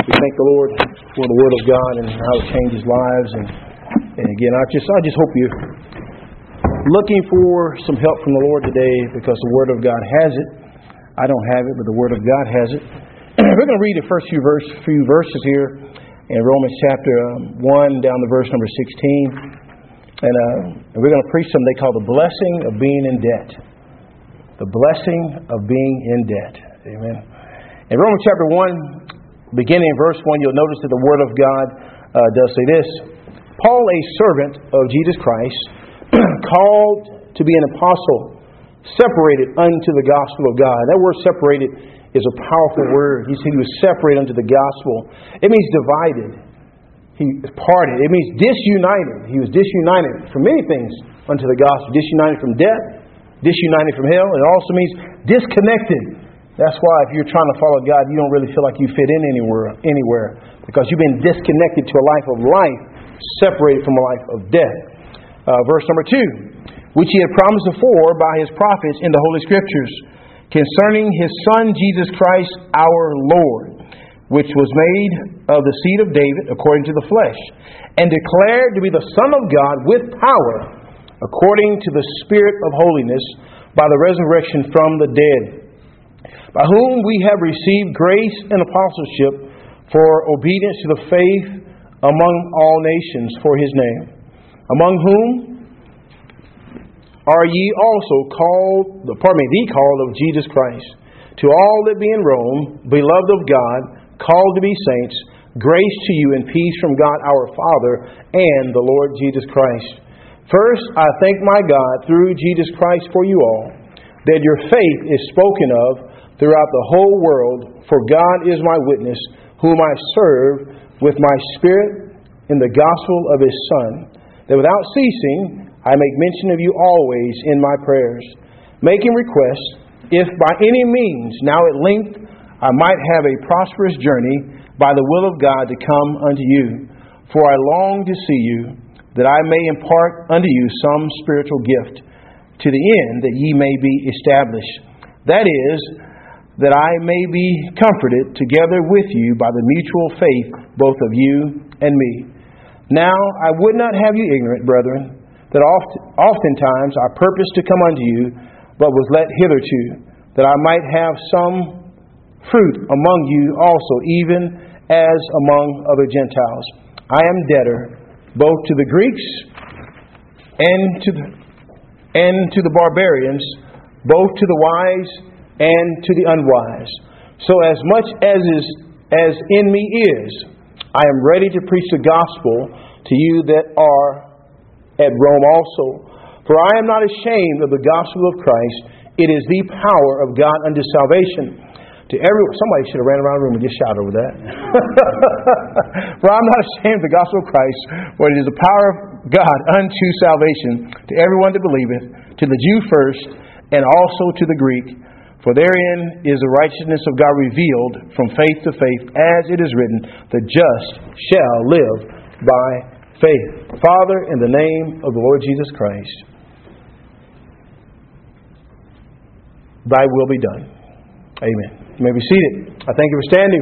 We thank the Lord for the Word of God and how it changes lives. And again, I just hope you're looking for some help from the Lord today, because the Word of God has it. I don't have it, but the Word of God has it. We're going to read the first few verses here in Romans chapter 1 down to verse number 16. And we're going to preach something they call the blessing of being in debt. The blessing of being in debt. Amen. In Romans chapter 1, beginning in verse 1, you'll notice that the Word of God does say this. Paul, a servant of Jesus Christ, called to be an apostle, separated unto the gospel of God. That word separated is a powerful word. He said he was separated unto the gospel. It means divided. He parted. It means disunited. He was disunited from many things unto the gospel. Disunited from death, disunited from hell. It also means disconnected. That's why if you're trying to follow God, you don't really feel like you fit in anywhere, because you've been disconnected to a life of life, separated from a life of death. Verse number 2, which he had promised afore by his prophets in the Holy Scriptures, concerning his Son Jesus Christ our Lord, which was made of the seed of David according to the flesh, and declared to be the Son of God with power, according to the Spirit of holiness, by the resurrection from the dead, by whom we have received grace and apostleship for obedience to the faith among all nations for his name, among whom are ye also the called of Jesus Christ, to all that be in Rome, beloved of God, called to be saints, grace to you and peace from God our Father and the Lord Jesus Christ. First, I thank my God through Jesus Christ for you all, that your faith is spoken of throughout the whole world, for God is my witness, whom I serve with my spirit in the gospel of his Son, that without ceasing I make mention of you always in my prayers, making request, if by any means now at length I might have a prosperous journey by the will of God to come unto you. For I long to see you, that I may impart unto you some spiritual gift, to the end that ye may be established. That is, that I may be comforted together with you by the mutual faith both of you and me. Now I would not have you ignorant, brethren, that oftentimes I purposed to come unto you, but was let hitherto, that I might have some fruit among you also, even as among other Gentiles. I am debtor both to the Greeks and to the barbarians, both to the wise and to the unwise. So as much as in me is, I am ready to preach the gospel to you that are at Rome also. For I am not ashamed of the gospel of Christ. It is the power of God unto salvation. Somebody should have ran around the room and just shouted over that. For I am not ashamed of the gospel of Christ, for it is the power of God unto salvation to everyone that believeth, to the Jew first, and also to the Greek. For therein is the righteousness of God revealed from faith to faith, as it is written, the just shall live by faith. Father, in the name of the Lord Jesus Christ, thy will be done. Amen. You may be seated. I thank you for standing.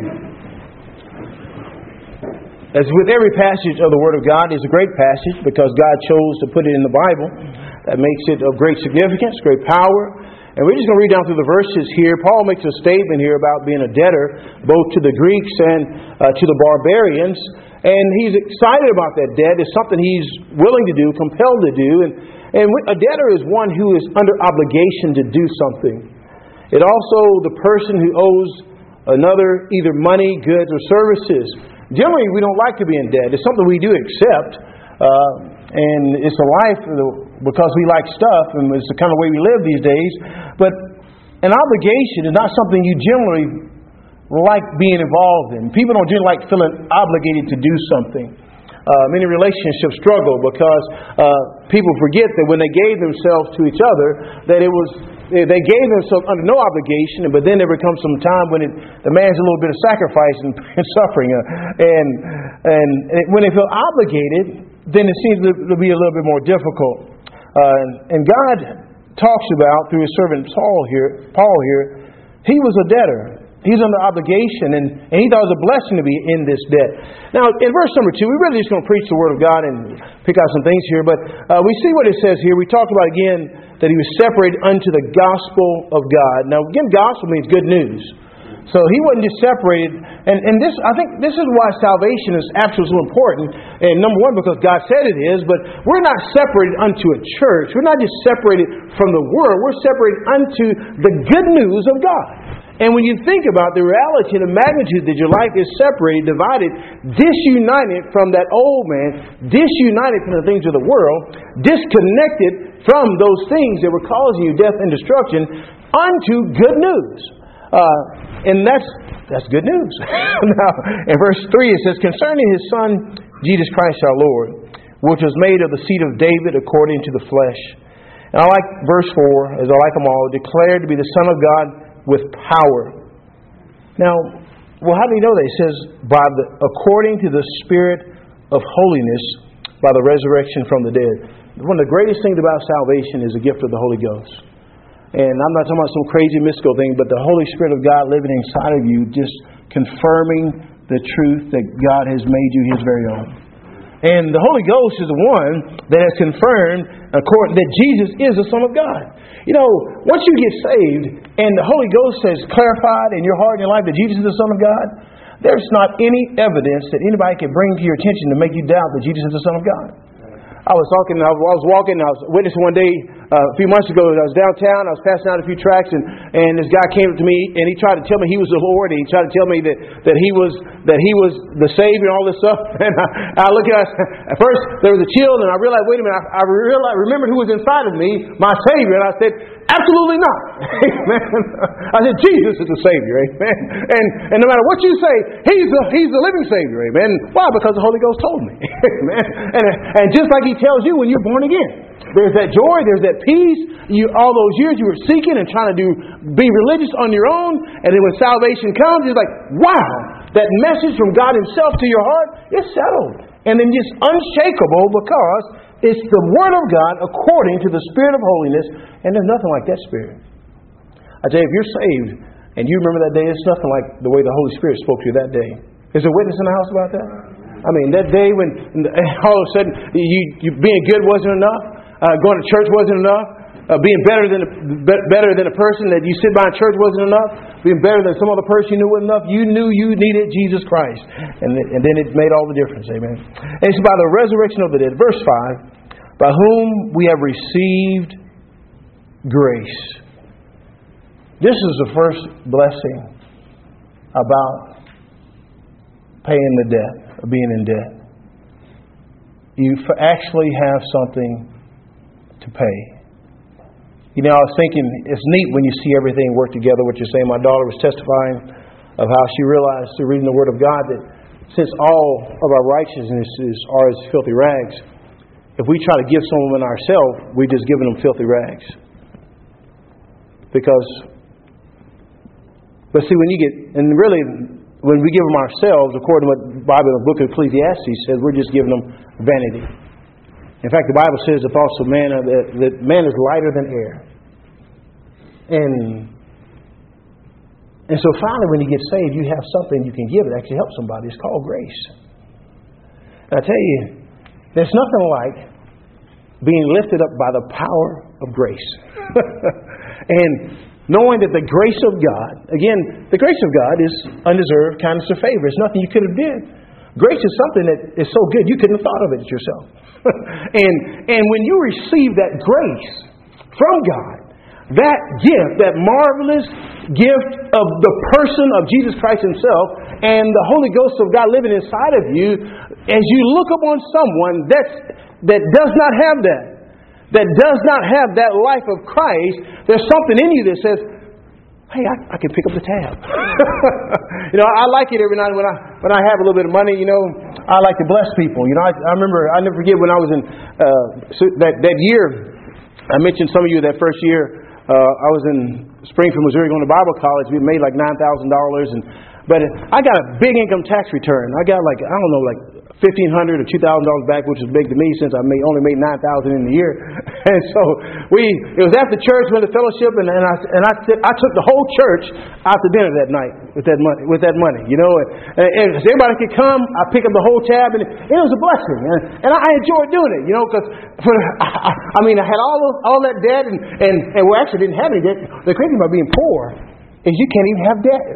As with every passage of the Word of God, is a great passage because God chose to put it in the Bible. That makes it of great significance, great power. And we're just going to read down through the verses here. Paul makes a statement here about being a debtor, both to the Greeks and to the barbarians. And he's excited about that debt. It's something he's willing to do, compelled to do. And a debtor is one who is under obligation to do something. It also the person who owes another either money, goods, or services. Generally, we don't like to be in debt. It's something we do accept. And it's a life because we like stuff, and it's the kind of way we live these days. But an obligation is not something you generally like being involved in. People don't generally like feeling obligated to do something. Many relationships struggle because people forget that when they gave themselves to each other, that they gave themselves under no obligation, but then there becomes some time when it demands a little bit of sacrifice and suffering. And when they feel obligated, then it seems to be a little bit more difficult. And God talks about, through his servant Paul here, he was a debtor. He's under obligation, and he thought it was a blessing to be in this debt. Now, in verse number 2, we really just going to preach the Word of God and pick out some things here. But we see what it says here. We talked about, again, that he was separated unto the gospel of God. Now, again, gospel means good news. So he wasn't just separated. And this, I think this is why salvation is absolutely so important. And number one, because God said it is. But we're not separated unto a church. We're not just separated from the world. We're separated unto the good news of God. And when you think about the reality and the magnitude that your life is separated, divided, disunited from that old man, disunited from the things of the world, disconnected from those things that were causing you death and destruction, unto good news. And that's good news. Now, in verse 3 it says, concerning His Son, Jesus Christ our Lord, which was made of the seed of David according to the flesh. And I like verse 4, as I like them all, declared to be the Son of God with power. Now, well, how do we know that? It says, according to the Spirit of holiness, by the resurrection from the dead. One of the greatest things about salvation is the gift of the Holy Ghost. And I'm not talking about some crazy mystical thing, but the Holy Spirit of God living inside of you, just confirming the truth that God has made you His very own. And the Holy Ghost is the one that has confirmed that Jesus is the Son of God. You know, once you get saved and the Holy Ghost has clarified in your heart and your life that Jesus is the Son of God, there's not any evidence that anybody can bring to your attention to make you doubt that Jesus is the Son of God. I was walking, I was witnessing one day a few months ago. I was downtown. I was passing out a few tracts, and this guy came up to me, and he tried to tell me he was the Lord, and he tried to tell me that he was the Savior and all this stuff. And I looked at first there was a chill, and I realized, wait a minute, I remembered who was inside of me, my Savior, and I said, absolutely not. Amen. I said, Jesus is the Savior. Amen. And no matter what you say, He's the living Savior. Amen. Why? Because the Holy Ghost told me. Amen. And just like He tells you when you're born again, there's that joy, there's that peace. All those years you were seeking and trying to be religious on your own, and then when salvation comes, it's like, wow, that message from God Himself to your heart, it's settled. And then just unshakable because it's the Word of God according to the Spirit of holiness, and there's nothing like that Spirit. I tell you, if you're saved and you remember that day, it's nothing like the way the Holy Spirit spoke to you that day. Is there a witness in the house about that? I mean, that day when all of a sudden you being good wasn't enough, going to church wasn't enough, being better than a person that you sit by in church wasn't enough, being better than some other person you knew wasn't enough. You knew you needed Jesus Christ, and then it made all the difference. Amen. And it's by the resurrection of the dead. Verse 5, by whom we have received grace. This is the first blessing about paying the debt, or being in debt. You actually have something to pay. You know, I was thinking, it's neat when you see everything work together, what you're saying. My daughter was testifying of how she realized through reading the Word of God that since all of our righteousnesses are as filthy rags, if we try to give someone ourselves, we're just giving them filthy rags. But see, when we give them ourselves, according to what the Bible in the book of Ecclesiastes says, we're just giving them vanity. In fact, the Bible says the thoughts of man that man is lighter than air. And so finally, when you get saved, you have something you can give that actually helps somebody. It's called grace. And I tell you, there's nothing like being lifted up by the power of grace. And knowing that the grace of God, again, the grace of God is undeserved kindness or favor. It's nothing you could have did. Grace is something that is so good you couldn't have thought of it yourself. And when you receive that grace from God, that gift, that marvelous gift of the person of Jesus Christ Himself and the Holy Ghost of God living inside of you, as you look upon someone that does not have that does not have that life of Christ, there's something in you that says, hey, I can pick up the tab. You know, I like it every night when I have a little bit of money. You know, I like to bless people. You know, I remember, I never forget when I was in that year. I mentioned some of you that first year. I was in Springfield, Missouri, going to Bible college. We made like $9,000, but I got a big income tax return. I got like $1,500 or $2,000 back, which was big to me since I only made $9,000 in the year. And so it was after church, went to fellowship, and I took the whole church out to dinner that night with that money, you know. And so everybody could come. I pick up the whole tab, and it was a blessing. And I enjoyed doing it, you know, because I had all that debt, and we actually didn't have any debt. The crazy thing about being poor is you can't even have debt.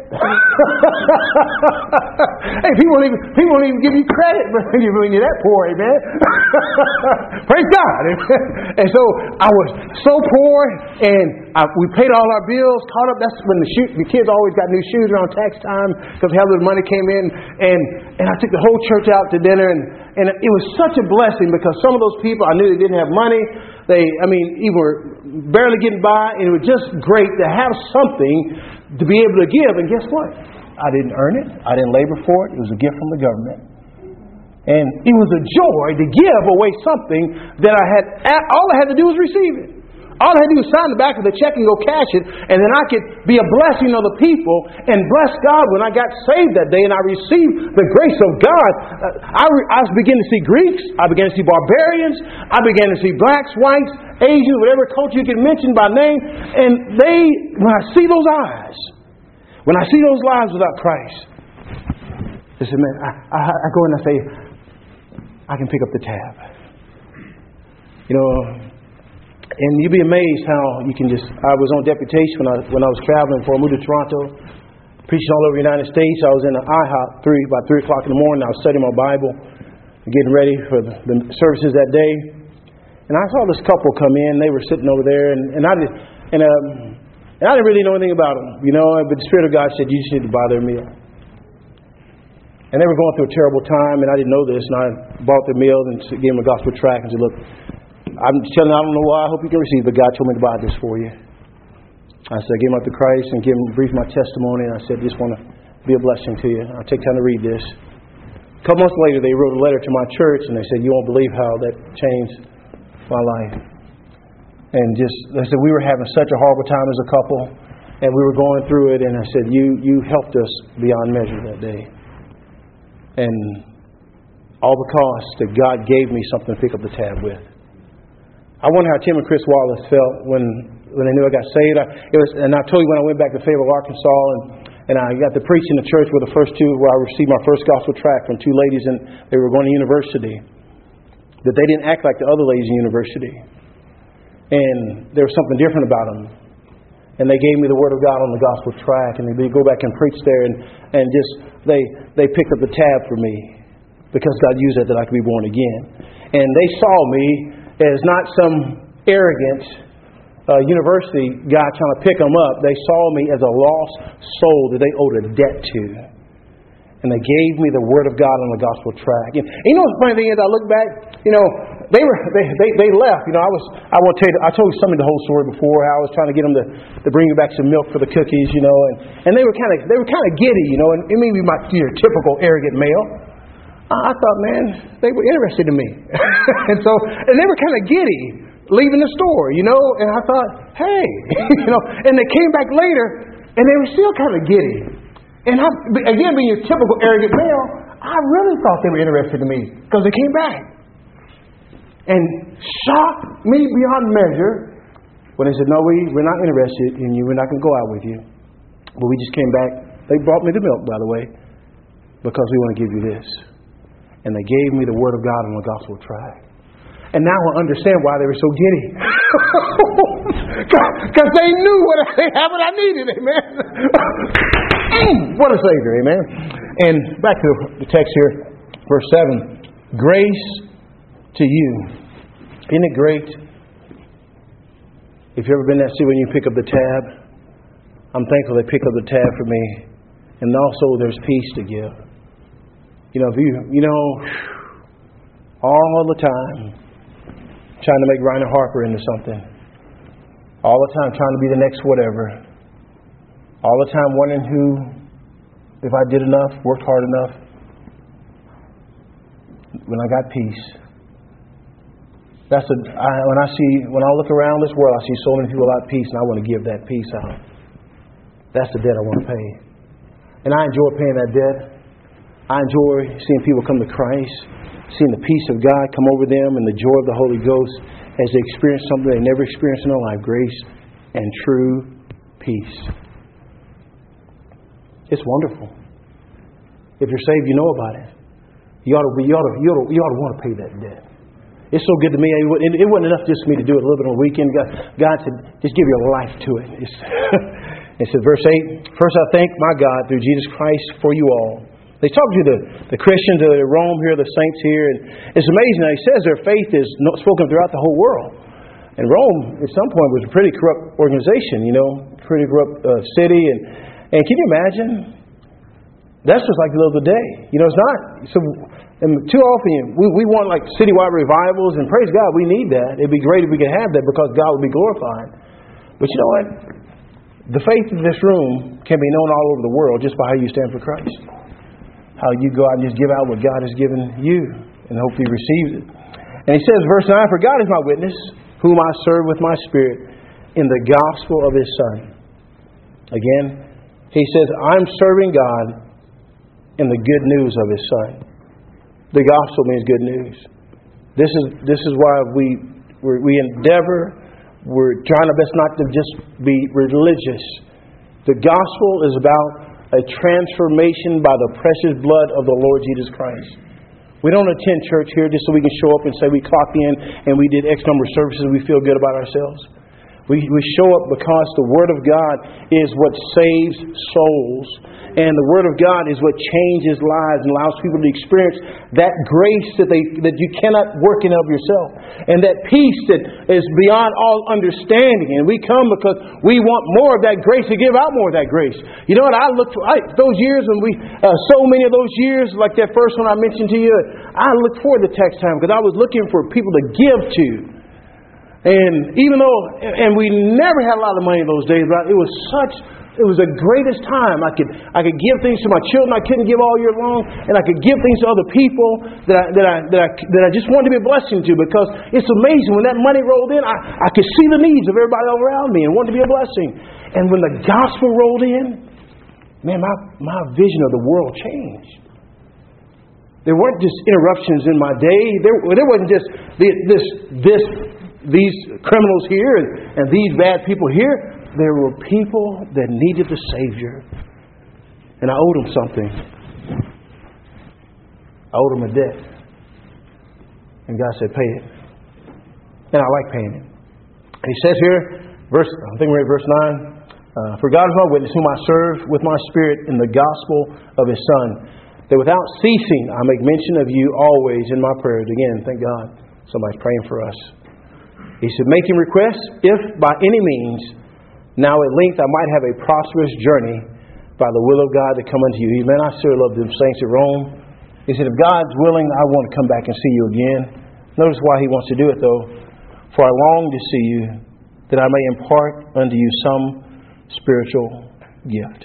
Hey, people won't even give you credit when you're that poor, amen. Praise God. And so I was so poor, and we paid all our bills, caught up. That's when the kids always got new shoes around tax time because how the money came in, and I took the whole church out to dinner, and it was such a blessing because some of those people I knew they didn't have money. Even were barely getting by, and it was just great to have something to be able to give. And guess what? I didn't earn it. I didn't labor for it. It was a gift from the government. And it was a joy to give away something that all I had to do was receive it. All I had to do was sign the back of the check and go cash it, and then I could be a blessing to other people and bless God. When I got saved that day and I received the grace of God, I began to see Greeks, I began to see barbarians, I began to see blacks, whites, Asians, whatever culture you can mention by name, and when I see those eyes, when I see those lives without Christ, I said, man, I go in and I say, I can pick up the tab. You know, and you'd be amazed how you can I was on deputation when I was traveling before I moved to Toronto, preaching all over the United States. I was in an IHOP about 3 o'clock in the morning. I was studying my Bible, getting ready for the services that day. And I saw this couple come in. They were sitting over there, and I didn't really know anything about them, you know. But the Spirit of God said, you just need to buy their meal. And they were going through a terrible time, and I didn't know this. And I bought their meal and gave them a gospel tract and said, look, I'm telling you, I don't know why. I hope you can receive, but God told me to buy this for you. I said, I gave them up to Christ and brief my testimony, and I said, just want to be a blessing to you. I'll take time to read this. A couple months later, they wrote a letter to my church, and they said, you won't believe how that changed my life. And they said, we were having such a horrible time as a couple, and we were going through it, and I said, you helped us beyond measure that day. And all because that God gave me something to pick up the tab with. I wonder how Tim and Chris Wallace felt when they knew I got saved. And I told you when I went back to Fayetteville, Arkansas, and I got to preach in the church where I received my first gospel tract from two ladies, and they were going to university. That they didn't act like the other ladies in university. And there was something different about them. And they gave me the Word of God on the gospel tract, and they go back and preach there, and they picked up the tab for me because God used that I could be born again. And they saw me as not some arrogant university guy trying to pick them up. They saw me as a lost soul that they owed a debt to. And they gave me the Word of God on the gospel tract. And you know, the funny thing is, I look back, you know, they left. You know, I told you some of the whole story before. How I was trying to get them to bring me back some milk for the cookies, you know, and they were kind of giddy, you know, and it may be your typical arrogant male. I thought, man, they were interested in me. and they were kind of giddy leaving the store, you know, and I thought, hey, you know, and they came back later and they were still kind of giddy. And again, being your typical arrogant male, I really thought they were interested in me because they came back. And shocked me beyond measure when they said, no, we're not interested in you. We're not going to go out with you. But we just came back. They brought me the milk, by the way, because we want to give you this. And they gave me the Word of God on the gospel tract. And now I understand why they were so giddy. Because they knew they had what I needed, amen. What a Savior, amen. And back to the text here, verse 7. Grace to you. Isn't it great? If you've ever been in that city when you pick up the tab, I'm thankful they pick up the tab for me. And also there's peace to give. You know, all the time trying to make Reiner Harper into something. All the time trying to be the next whatever. All the time wondering if I did enough, worked hard enough. When I got peace. When I look around this world, I see so many people without peace, and I want to give that peace out. That's the debt I want to pay. And I enjoy paying that debt. I enjoy seeing people come to Christ, seeing the peace of God come over them and the joy of the Holy Ghost as they experience something they never experienced in their life, grace and true peace. It's wonderful. If you're saved, you know about it. You ought to want to pay that debt. It's so good to me. It wasn't enough just for me to do it a little bit on the weekend. God said, just give your life to it. It said, verse 8, first I thank my God through Jesus Christ for you all. They talk to the Christians of Rome here, the saints here, and it's amazing. He says their faith is spoken throughout the whole world. And Rome, at some point, was a pretty corrupt organization, pretty corrupt city. And can you imagine? That's just like the little day. It's not. So, and too often, we want like citywide revivals, and praise God, we need that. It'd be great if we could have that because God would be glorified. But you know what? The faith in this room can be known all over the world just by how you stand for Christ. How you go out and just give out what God has given you and hopefully receive it. And he says, verse 9, for God is my witness, whom I serve with my spirit in the gospel of His Son. Again, he says, I'm serving God in the good news of His Son. The gospel means good news. This is why we endeavor. We're trying our best not to just be religious. The gospel is about a transformation by the precious blood of the Lord Jesus Christ. We don't attend church here just so we can show up and say we clocked in and we did X number of services and we feel good about ourselves. We show up because the Word of God is what saves souls. And the Word of God is what changes lives and allows people to experience that grace that you cannot work in of yourself. And that peace that is beyond all understanding. And we come because we want more of that grace to give out more of that grace. You know what? Those years when so many of those years, like that first one I mentioned to you, I looked forward to text time because I was looking for people to give to. And even though, and we never had a lot of money in those days, but it was the greatest time. I could give things to my children I couldn't give all year long, and I could give things to other people that I just wanted to be a blessing to, because it's amazing when that money rolled in, I could see the needs of everybody all around me and wanted to be a blessing. And when the gospel rolled in, man, my vision of the world changed. There weren't just interruptions in my day. There wasn't just these criminals here and these bad people here. There were people that needed the Savior. And I owed them something. I owed them a debt. And God said, pay it. And I like paying it. And He says here, I think we're at verse 9. For God is my witness, whom I serve with my spirit in the gospel of His Son, that without ceasing I make mention of you always in my prayers. Again, thank God somebody's praying for us. He said, making requests, if by any means, now at length I might have a prosperous journey by the will of God to come unto you. Man, I sure love them saints at Rome. He said, if God's willing, I want to come back and see you again. Notice why He wants to do it, though. For I long to see you, that I may impart unto you some spiritual gift.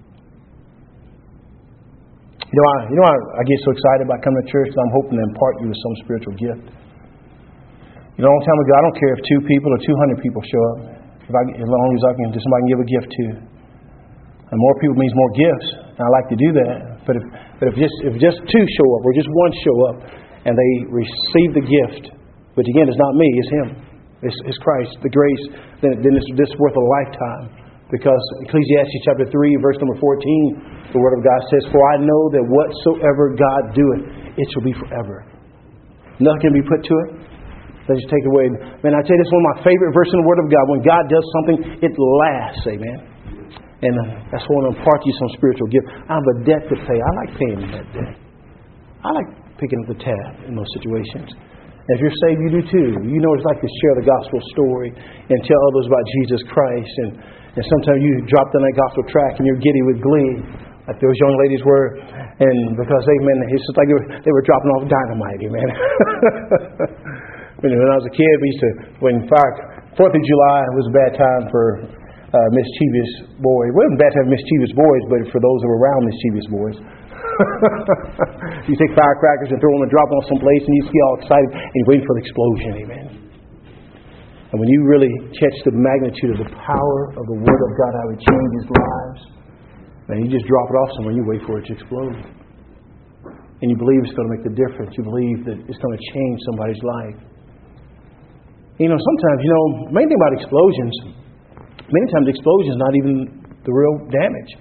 You know, I get so excited about coming to church that I'm hoping to impart you with some spiritual gift. A long time ago, I don't care if 2 people or 200 people show up. As long as somebody can give a gift to. And more people means more gifts. And I like to do that. But if just 2 show up or just 1 show up and they receive the gift, which again is not me, it's Him. It's Christ, the grace, then it's worth a lifetime. Because Ecclesiastes chapter 3, verse number 14, the Word of God says, for I know that whatsoever God doeth, it shall be forever. Nothing can be put to it. They just take away. Man, I tell you, this is one of my favorite verses in the Word of God. When God does something, it lasts, amen. And that's why I want to impart to you some spiritual gift. I have a debt to pay. I like paying that debt. I like picking up the tab in those situations. And if you're saved, you do too. You know what it's like to share the gospel story and tell others about Jesus Christ. And sometimes you drop down that gospel track and you're giddy with glee, like those young ladies were. And because it's just like they were dropping off dynamite, amen. When I was a kid, when 4th of July was a bad time for mischievous boys. It wasn't bad to have mischievous boys, but for those who were around mischievous boys. You take firecrackers and throw them and drop them on some place, and you get all excited and you're waiting for the explosion, amen. And when you really catch the magnitude of the power of the Word of God, how it changes lives, and you just drop it off somewhere and you wait for it to explode. and you believe it's going to make the difference. You believe that it's going to change somebody's life. Sometimes, main thing about explosions, many times explosions not even the real damage.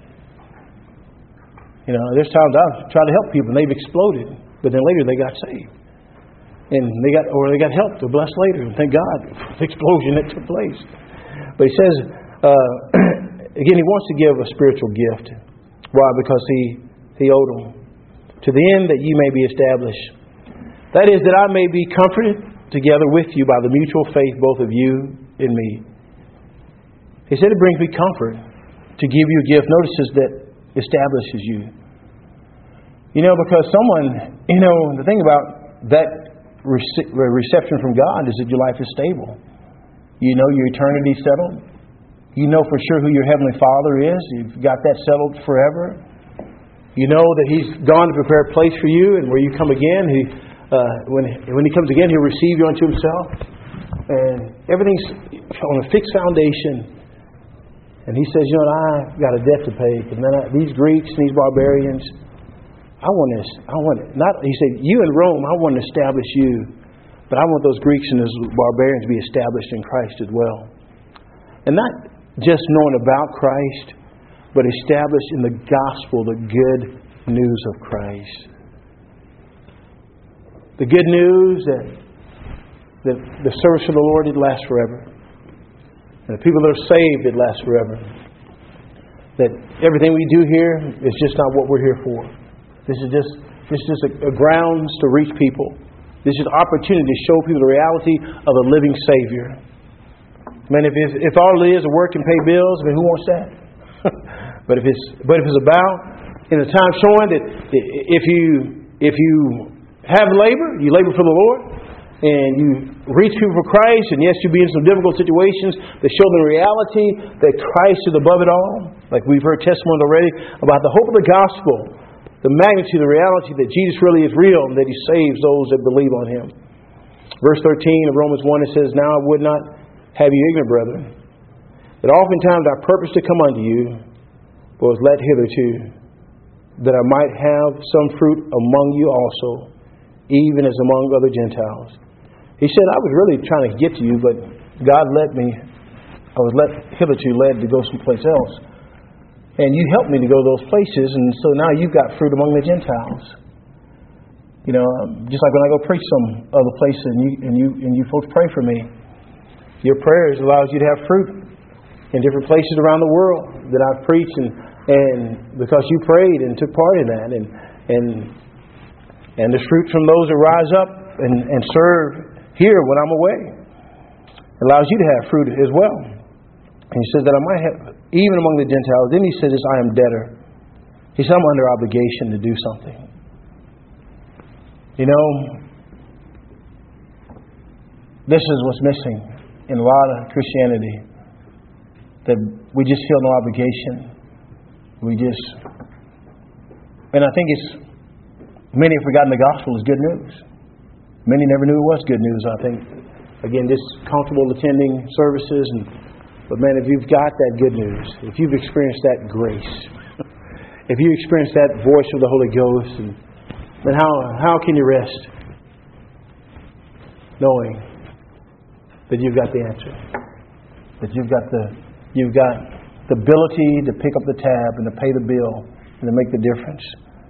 There's times I've tried to help people and they've exploded, but then later they got saved. And they got helped or blessed later. And thank God for the explosion that took place. But he says, again, he wants to give a spiritual gift. Why? Because he owed them. To the end that you may be established. That is, that I may be comforted together with you by the mutual faith, both of you and me. He said it brings me comfort to give you a gift. Notices that establishes you. Because someone, the thing about that reception from God is that your life is stable. Your eternity settled. For sure who your Heavenly Father is. You've got that settled forever. That He's gone to prepare a place for you, and where you come again, when He comes again, He'll receive you unto Himself. And everything's on a fixed foundation. And He says, I've got a debt to pay. And then these Greeks and these barbarians, I want it. He said, you in Rome, I want to establish you. But I want those Greeks and those barbarians to be established in Christ as well. And not just knowing about Christ, but established in the gospel, the good news of Christ. The good news that the service of the Lord, it lasts forever. And the people that are saved, it lasts forever. That everything we do here is just not what we're here for. This is just a grounds to reach people. This is an opportunity to show people the reality of a living Savior. Man, if all it is work and pay bills, who wants that? But if it's about in the time showing that if you have labor, you labor for the Lord, and you reach people for Christ, and yes, you be in some difficult situations that show the reality that Christ is above it all. Like we've heard testimony already about the hope of the gospel. The magnitude, the reality that Jesus really is real and that He saves those that believe on Him. Verse 13 of Romans 1, it says, now I would not have you ignorant, brethren, that oftentimes I purposed to come unto you, but was let hitherto, that I might have some fruit among you also, even as among other Gentiles. He said, I was really trying to get to you, but God I was hitherto led to go someplace else. And you helped me to go to those places, and so now you've got fruit among the Gentiles. Just like when I go preach some other places, and you folks pray for me. Your prayers allows you to have fruit in different places around the world that I've preached, and because you prayed and took part in that, and there's fruit from those that rise up and serve here when I'm away. It allows you to have fruit as well. And he says that I might have, even among the Gentiles. Then he says, I am debtor. He said, I'm under obligation to do something. This is what's missing in a lot of Christianity. That we just feel no obligation. And I think many have forgotten the gospel is good news. Many never knew it was good news, I think. Again, just comfortable attending services but man, if you've got that good news, if you've experienced that grace, if you experience that voice of the Holy Ghost, then how can you rest? Knowing that you've got the answer. That you've got the ability to pick up the tab and to pay the bill and to make the difference.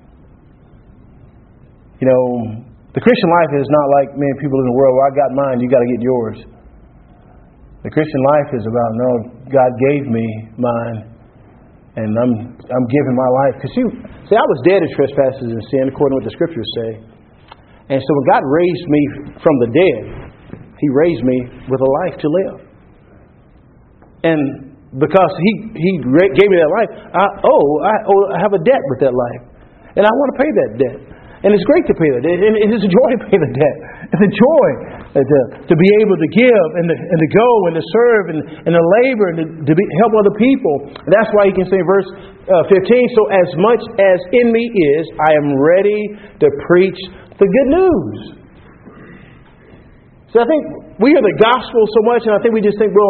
The Christian life is not like many people in the world, well, I got mine, you got to get yours. The Christian life is about, no, God gave me mine, and I'm giving my life. Because see, I was dead in trespasses and sin, according to what the Scriptures say. And so when God raised me from the dead, He raised me with a life to live. And because He gave me that life, I have a debt with that life. And I want to pay that debt. And it's great to pay that debt. And it's a joy to pay the debt. It's a joy to be able to give and to go and to serve and to labor and to help other people. And that's why He can say in verse 15, so as much as in me is, I am ready to preach the good news. So I think we hear the gospel so much, and I think we just think,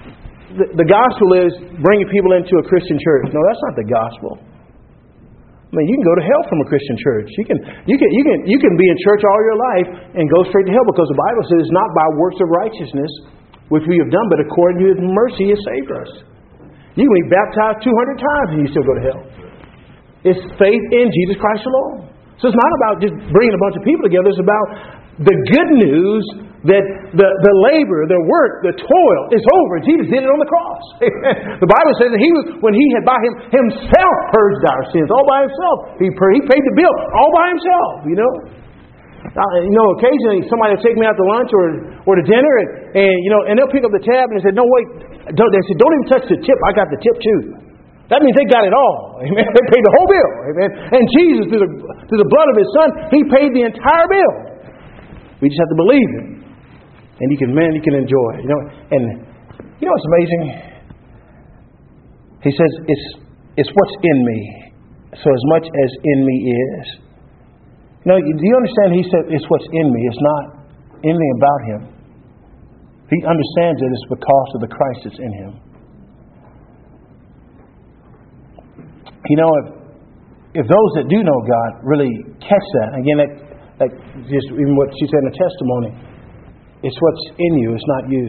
the gospel is bringing people into a Christian church. No, that's not the gospel. mean, you can go to hell from a Christian church. You can be in church all your life and go straight to hell, because the Bible says it's not by works of righteousness which we have done, but according to His mercy He has saved us. You can be baptized 200 times and you still go to hell. It's faith in Jesus Christ alone. So it's not about just bringing a bunch of people together. It's about the good news that the labor, the work, the toil is over. Jesus did it on the cross. The Bible says that when He had by Himself purged our sins, all by Himself. He paid the bill all by Himself, you know. Occasionally somebody will take me out to lunch or to dinner and they'll pick up the tab and they say, no, wait. They said, don't even touch the tip. I got the tip too. That means they got it all. Amen. They paid the whole bill. Amen. And Jesus, through the blood of His Son, He paid the entire bill. We just have to believe it. And you can enjoy it. And what's amazing? He says, it's what's in me. So as much as in me is. Do you understand? He said, it's what's in me. It's not anything about Him. He understands that it's because of the Christ that's in Him. If those that do know God really catch that, again, that just even what she said in the testimony, it's what's in you, it's not you.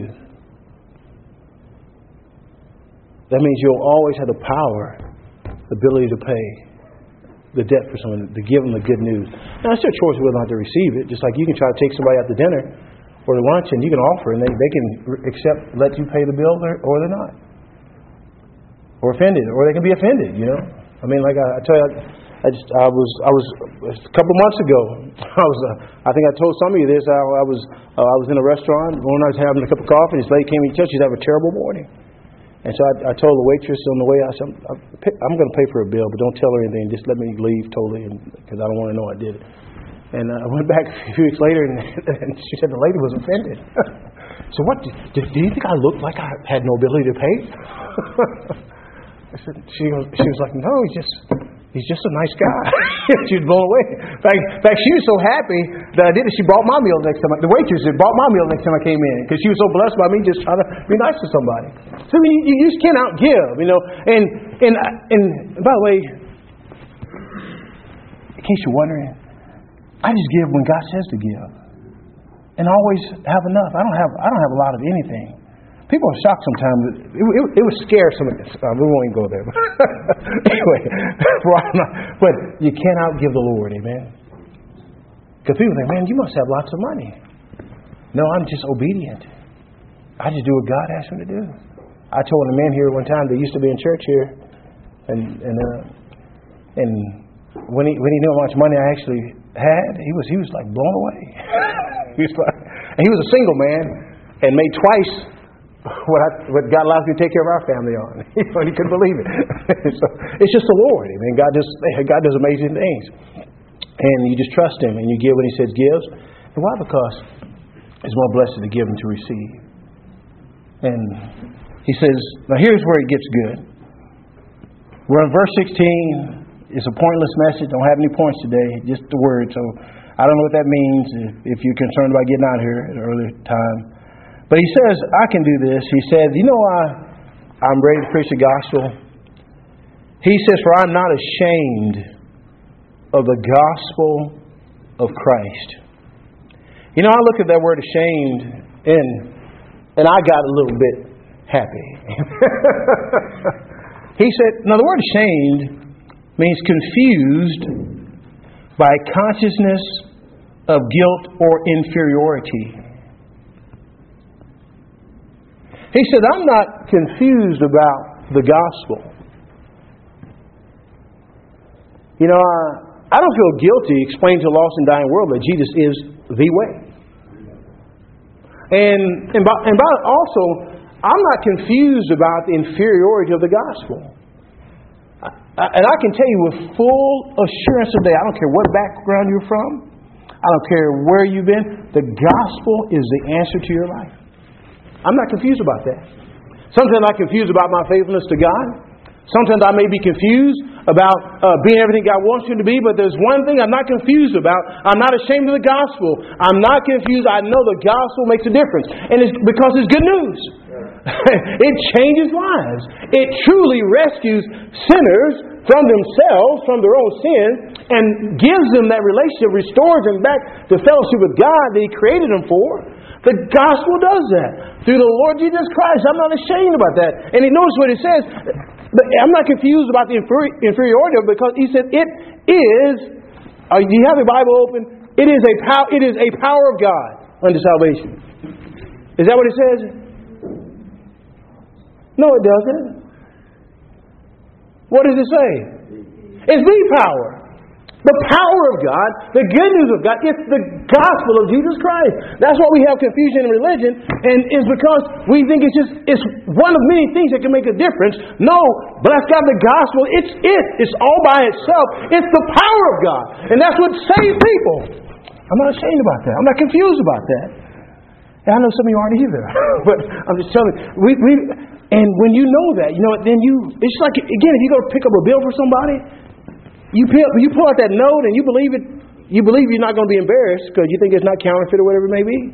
That means you'll always have the power, the ability to pay the debt for someone, to give them the good news. Now, it's their choice whether or not to receive it, just like you can try to take somebody out to dinner or to lunch and you can offer and they can let you pay the bill or they're not. Or offended, or they can be offended, I mean, like I tell you, I was a couple months ago. I think I told some of you this. I was in a restaurant. One night I was having a cup of coffee. This lady came in and said she's having a terrible morning. And so I told the waitress on the way, I said, I'm going to pay for a bill, but don't tell her anything. Just let me leave totally, because I don't want to know I did it. And I went back a few weeks later, and she said the lady was offended. So what? Do you think I looked like I had no ability to pay? She was like, no, he's just a nice guy. She was blown away. In fact, she was so happy that I did it. She brought my meal next time. The waitress brought my meal next time I came in because she was so blessed by me just trying to be nice to somebody. So you just can't outgive, And by the way, in case you're wondering, I just give when God says to give, and always have enough. I don't have a lot of anything. People are shocked sometimes. It would scare some of this. We won't even go there. Anyway, but you can't outgive the Lord, amen? Because people think, man, you must have lots of money. No, I'm just obedient. I just do what God asked me to do. I told a man here one time that used to be in church here, and when he knew how much money I actually had, he was like blown away. He was a single man and made twice what God allows me to take care of our family on. He couldn't believe it. So it's just the Lord. I mean, God does amazing things. And you just trust Him and you give when He says gives. And why? Because it's more blessed to give than to receive. And He says, now here's where it gets good. We're in verse 16. It's a pointless message. Don't have any points today, just the word. So I don't know what that means if you're concerned about getting out here at an earlier time. But He says, I can do this. He said, I'm ready to preach the gospel. He says, for I'm not ashamed of the gospel of Christ. I look at that word ashamed and I got a little bit happy. He said, now the word ashamed means confused by consciousness of guilt or inferiority. He said, I'm not confused about the gospel. I don't feel guilty explaining to a lost and dying world that Jesus is the way. And also, I'm not confused about the inferiority of the gospel. And I can tell you with full assurance today, I don't care what background you're from, I don't care where you've been, the gospel is the answer to your life. I'm not confused about that. Sometimes I'm confused about my faithfulness to God. Sometimes I may be confused about being everything God wants you to be, but there's one thing I'm not confused about. I'm not ashamed of the gospel. I'm not confused. I know the gospel makes a difference. And it's because it's good news. It changes lives. It truly rescues sinners from themselves, from their own sin, and gives them that relationship, restores them back to fellowship with God that He created them for. The gospel does that. Through the Lord Jesus Christ. I'm not ashamed about that. And notice what it says. But I'm not confused about the inferiority of it, because He said it is, do you have the Bible open? It is a power of God unto salvation. Is that what it says? No, it doesn't. What does it say? It's the power. The power of God, the good news of God, it's the gospel of Jesus Christ. That's why we have confusion in religion, and it's because we think it's one of many things that can make a difference. No, bless God, the gospel, it's all by itself. It's the power of God, and that's what saves people. I'm not ashamed about that. I'm not confused about that. And I know some of you aren't either, but I'm just telling you, and when you know that, then it's like, again, if you go pick up a bill for somebody, you pull out that note and you believe you're not going to be embarrassed because you think it's not counterfeit or whatever it may be.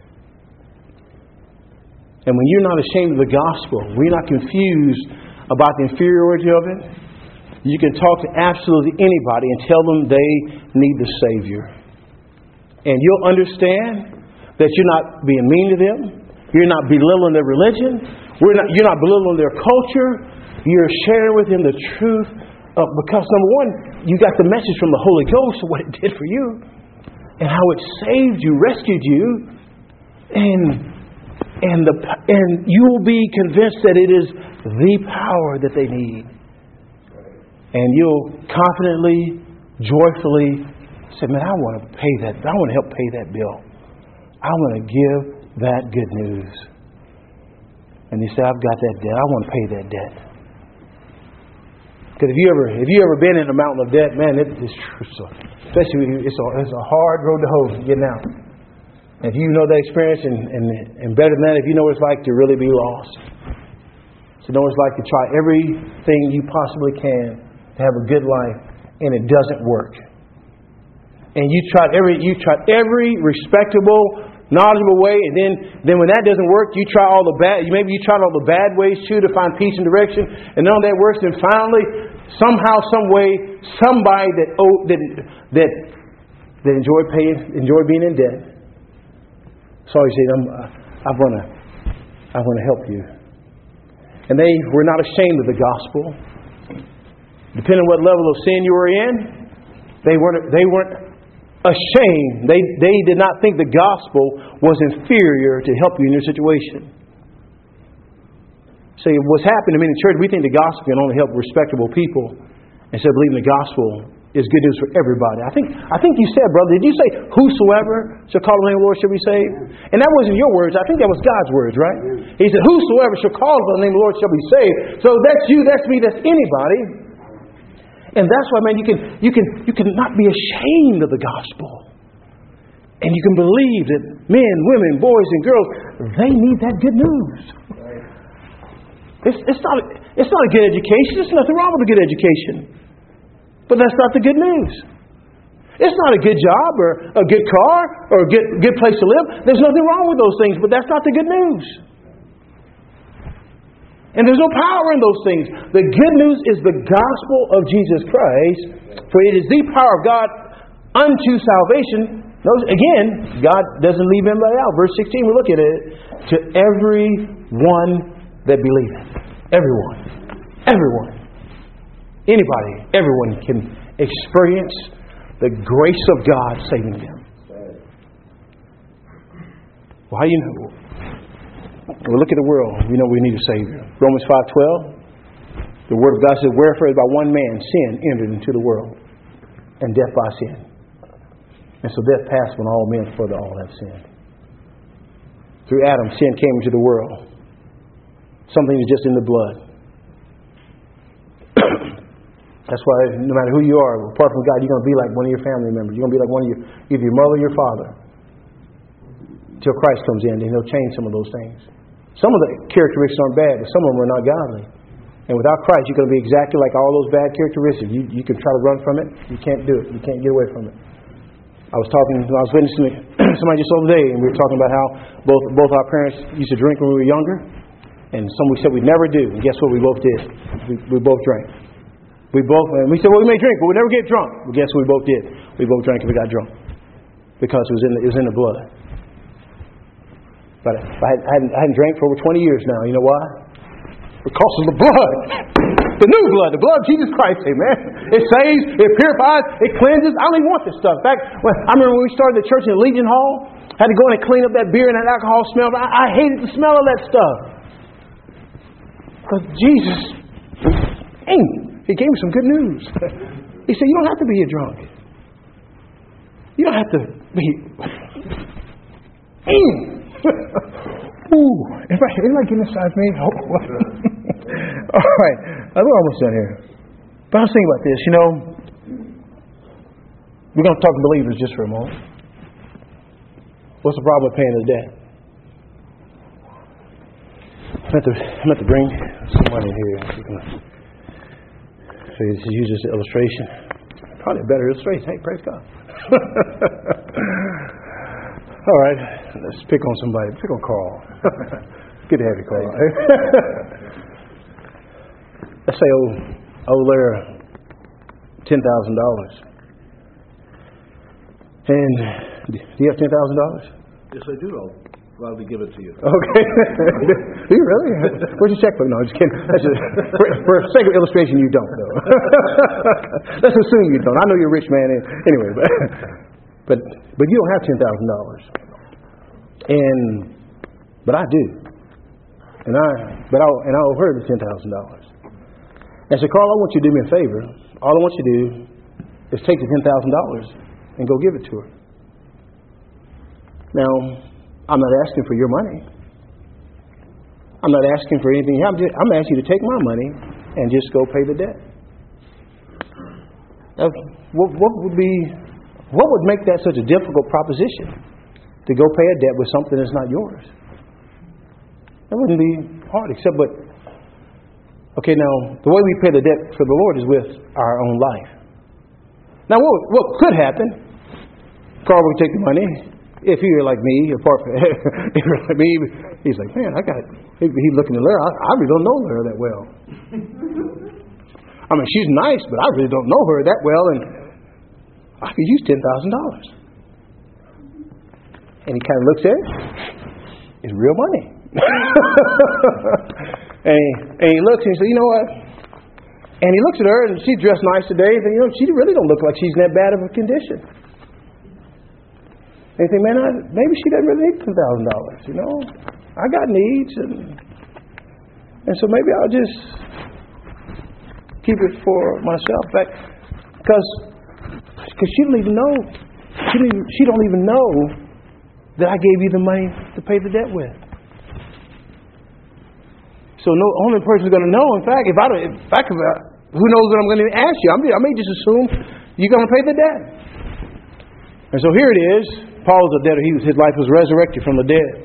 And when you're not ashamed of the gospel, when you're not confused about the inferiority of it, you can talk to absolutely anybody and tell them they need the Savior. And you'll understand that you're not being mean to them. You're not belittling their religion. You're not belittling their culture. You're sharing with them the truth. Because number one, you got the message from the Holy Ghost of what it did for you, and how it saved you, rescued you, and you will be convinced that it is the power that they need, and you'll confidently, joyfully say, "Man, I want to pay that. I want to help pay that bill. I want to give that good news." And you say, "I've got that debt. I want to pay that debt." Because if you ever been in a mountain of debt, man, especially it's a hard road to hoe getting out. And if you know that experience, and better than that, if you know what it's like to really be lost, to know what it's like to try everything you possibly can to have a good life, and it doesn't work. And you tried every respectable, knowledgeable way, and then when that doesn't work, you try all the bad. Maybe you tried all the bad ways too to find peace and direction, and none of that works. And finally, somehow, some way, somebody that enjoy being in debt. So he said, "I want to help you." And they were not ashamed of the gospel. Depending on what level of sin you were in, they weren't ashamed. They did not think the gospel was inferior to help you in your situation. See, what's happened to me in the church, we think the gospel can only help respectable people, instead of believing the gospel is good news for everybody. I think you said, brother, did you say, "Whosoever shall call on the name of the Lord shall be saved"? And that wasn't your words. I think that was God's words, right? He said, "Whosoever shall call on the name of the Lord shall be saved." So that's you, that's me, that's anybody. And that's why, man, you can not be ashamed of the gospel. And you can believe that men, women, boys, and girls, they need that good news. It's not a good education. There's nothing wrong with a good education. But that's not the good news. It's not a good job or a good car or a good place to live. There's nothing wrong with those things, but that's not the good news. And there's no power in those things. The good news is the gospel of Jesus Christ, for it is the power of God unto salvation. Notice, again, God doesn't leave anybody out. Verse 16, we look at it. To every one that believeth. Everyone. Anybody, everyone can experience the grace of God saving them. Well, how do you know? We look at the world, we know we need a Savior. Romans 5:12, the Word of God says, "Wherefore by one man sin entered into the world, and death by sin. And so death passed on all men, for all have sinned." Through Adam, sin came into the world. Something is just in the blood. That's why no matter who you are, apart from God, you're going to be like one of your family members. You're going to be like one of either your mother or your father. Till Christ comes in, and He'll change some of those things. Some of the characteristics aren't bad, but some of them are not godly. And without Christ, you're going to be exactly like all those bad characteristics. You can try to run from it. You can't do it. You can't get away from it. I was witnessing somebody just the other day, and we were talking about how both our parents used to drink when we were younger. And some we said we'd never do. And guess what we both did? We both drank. We said, well, we may drink, but we never get drunk. Well, guess what we both did? We both drank and we got drunk. Because it was in the blood. But I hadn't drank for over 20 years now. You know why? Because of the blood. The new blood. The blood of Jesus Christ. Amen. It saves. It purifies. It cleanses. I don't even want this stuff. In fact, I remember when we started the church in the Legion Hall, I had to go in and clean up that beer and that alcohol smell. I hated the smell of that stuff. Because Jesus, He gave me some good news. He said, you don't have to be a drunk. You don't have to be... Ooh, anybody getting inside me? All right, we're almost done here. But I was thinking about this, we're going to talk to believers just for a moment. What's the problem with paying the debt? I'm at to bring someone in here. So you use this illustration. Probably a better illustration. Hey, praise God. All right, let's pick on somebody. Pick on Carl. Good to have you, Carl. Let's say old Larry, $10,000. And do you have $10,000? Yes, I do. I'll gladly give it to you. Okay. Do you really? Where's your checkbook? No, I'm just kidding. For sake of illustration, you don't, though. Let's assume you don't. I know you're a rich man. Anyway, but you don't have $10,000. But I do. And I owe her the $10,000. And so, Carl, I want you to do me a favor. All I want you to do is take the $10,000 and go give it to her. Now, I'm not asking for your money. I'm not asking for anything. I'm asking you to take my money and just go pay the debt. Now, what would make that such a difficult proposition? To go pay a debt with something that's not yours. That wouldn't be hard, okay, now, the way we pay the debt for the Lord is with our own life. Now, what could happen? Carl would take the money. If he were like me, he's like, man, he's looking at Lara. I really don't know Lara that well. I mean, she's nice, but I really don't know her that well, and I could use $10,000. And he kind of looks at it. It's real money. and he looks and he says, you know what? And he looks at her and she's dressed nice today. And she really don't look like she's in that bad of a condition. And you think, man, maybe she doesn't really need $10,000. I got needs, and so maybe I'll just keep it for myself. Because she don't even know. She don't even know that I gave you the money to pay the debt with. So no only person is going to know. In fact, who knows what I'm going to ask you? I may just assume you're going to pay the debt. And so here it is. Paul's a debtor. His life was resurrected from the dead.